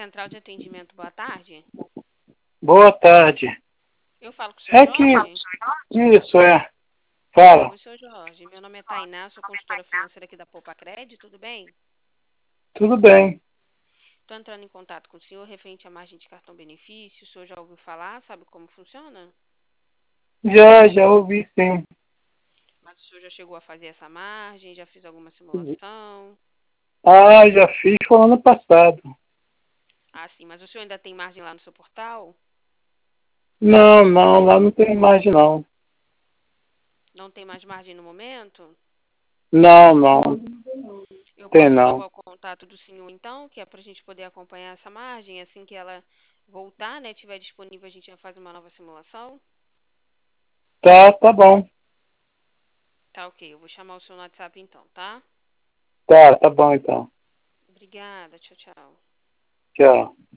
Central de Atendimento, boa tarde. Boa tarde. Eu falo com o senhor É que Jorge? isso é. Fala. Oi, senhor Jorge. Meu nome é Tainá, sou consultora financeira aqui da Poupa Crédito, tudo bem? Tudo bem. Estou entrando em contato com o senhor referente à margem de cartão benefício. O senhor já ouviu falar? Sabe como funciona? Já ouvi sim. Mas o senhor já chegou a fazer essa margem? Já fez alguma simulação? Ah, já fiz foi ano passado. Ah, sim. Mas o senhor ainda tem margem lá no seu portal? Não, lá não tem margem não. Não tem mais margem no momento? Não. Eu Tem posso não. colocar o contato do senhor então, que é para a gente poder acompanhar essa margem. Assim que ela voltar, né, tiver disponível, a gente já faz uma nova simulação. Tá bom. Tá ok, eu vou chamar o senhor no WhatsApp então, tá? Tá bom então. Obrigada, tchau, tchau. Tchau.